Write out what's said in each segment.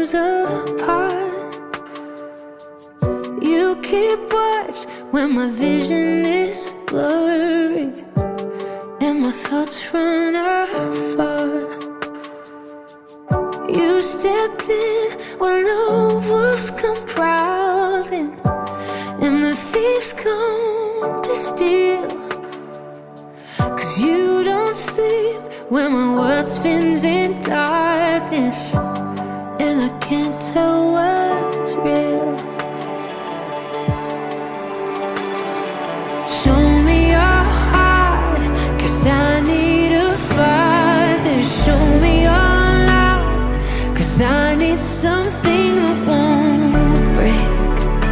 worlds apart. You keep watch when my vision is blurry and my thoughts run afar. You step in when the wolves come prowling and the thieves come to steal. 'Cause you don't sleep when my world spins in darkness and I can't tell what's real. Show me your heart, 'cause I need a father. Show me your love, 'cause I need something that won't break.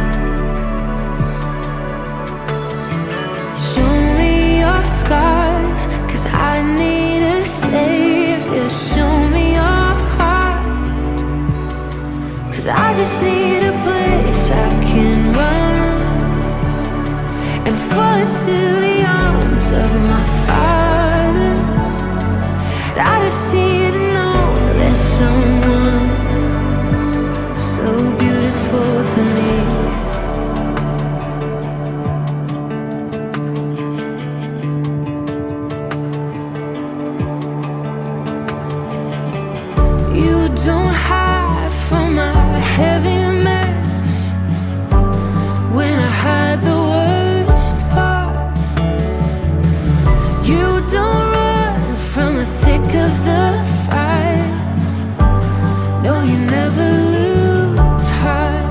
Show me your scars, 'cause I need a savior. Show me your heart, 'cause I just need a place I can run and fall into the arms of my Father. I just need to know there's someone so beautiful to me. You don't hide from my heavy mess when I hide the worst parts. You don't run from the thick of the fight. No, you never lose heart.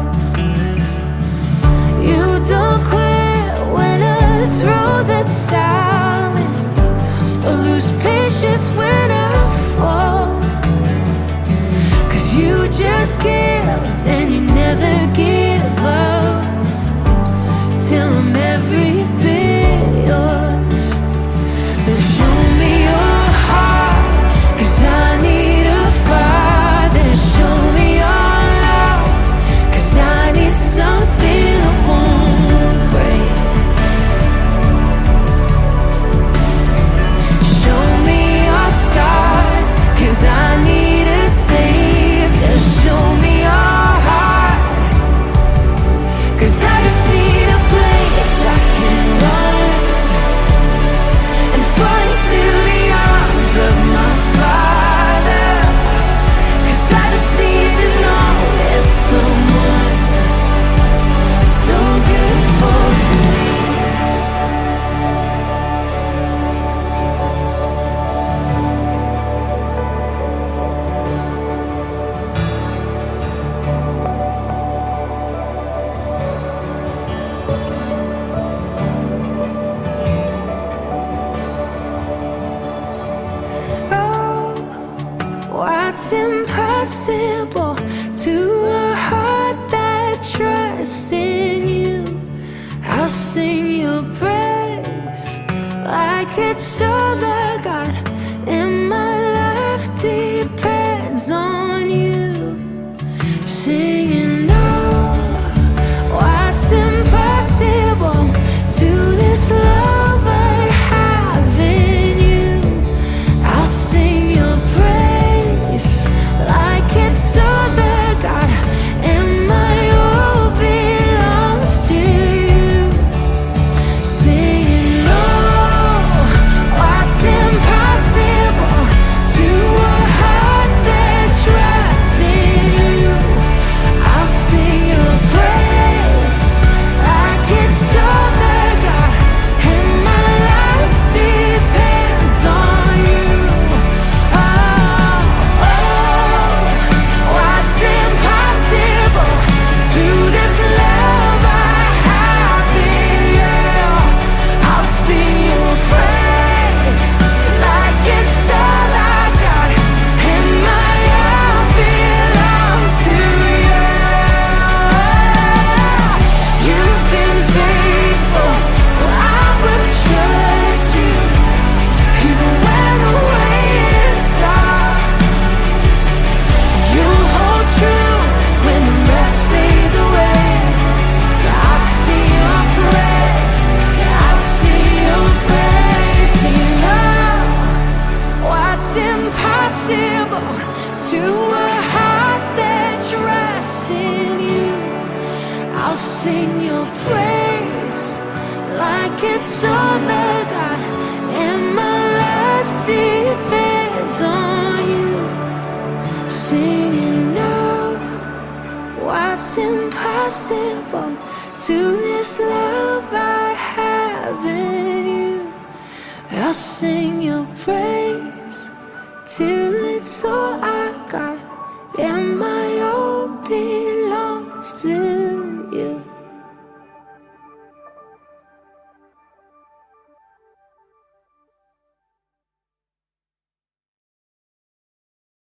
You don't quit when I throw the towel in, or lose patience when I fall. 'Cause you just give and you never give up till I'm every bit yours. So show me your heart, 'cause I need a father. Show me your love, 'cause I need something that won't break. Show me your scars, 'cause I need a savior. Show me your heart, 'cause I just need a place I can run and fall into the arms of my Father. 'Cause I just need to know there's someone so beautiful to me. Oh, what's impossible to a heart that trusts in you? I'll sing your praise like it's all I got, and my life depends on you. Singing, oh, what's impossible to this love I have in you? I'll sing your praise like it's all I got, and my all belongs to you. Singing, oh, what's impossible to a heart that trusts in you? I'll sing your praise like it's all I got, and my life depends on you. Oh, what's impossible to this love I have in you? I'll sing your praise like it's all I got, and my all belongs to you. You've been faithful, so I will trust you, even when the way is dark. You hold true when the rest fades away. So I see your praise, yeah, I see your praise. Sing, oh, what's impossible to a heart that in you. I'll sing your praise like it's all that I got, and my life depends on you. Singing now, what's impossible to this love I have in you. I'll sing your praise till it's all I got, and my